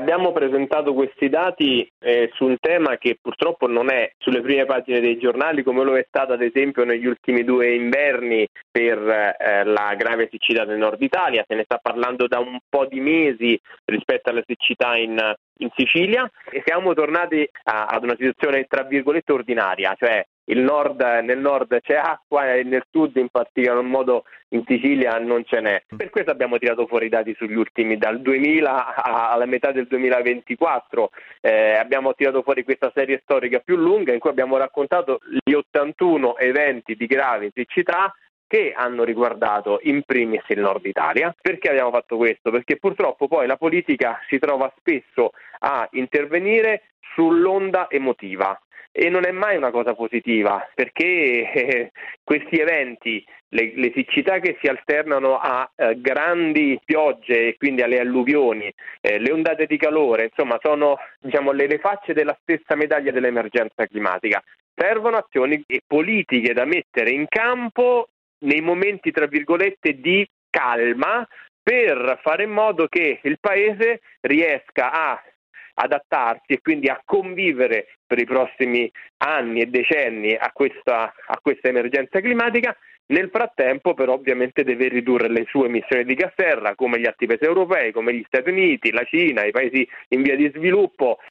Abbiamo presentato questi dati su un tema che purtroppo non è sulle prime pagine dei giornali, come lo è stato ad esempio negli ultimi 2 inverni per la grave siccità del nord Italia. Se ne sta parlando da un po' di mesi rispetto alla siccità in Sicilia, e siamo tornati ad una situazione tra virgolette ordinaria, cioè nel nord c'è acqua e nel sud, in particolar modo in Sicilia, non ce n'è. Per questo abbiamo tirato fuori i dati sugli ultimi, dal 2000 alla metà del 2024. Abbiamo tirato fuori questa serie storica più lunga in cui abbiamo raccontato gli 81 eventi di grave siccità che hanno riguardato in primis il nord Italia. Perché abbiamo fatto questo? Perché purtroppo poi la politica si trova spesso a intervenire sull'onda emotiva, e non è mai una cosa positiva, perché questi eventi, le siccità che si alternano a grandi piogge e quindi alle alluvioni, le ondate di calore, insomma sono le facce della stessa medaglia dell'emergenza climatica. Servono azioni politiche da mettere in campo nei momenti tra virgolette di calma, per fare in modo che il Paese riesca a adattarsi e quindi a convivere per i prossimi anni e decenni a questa emergenza climatica. Nel frattempo però ovviamente deve ridurre le sue emissioni di gas serra, come gli altri paesi europei, come gli Stati Uniti, la Cina, i paesi in via di sviluppo,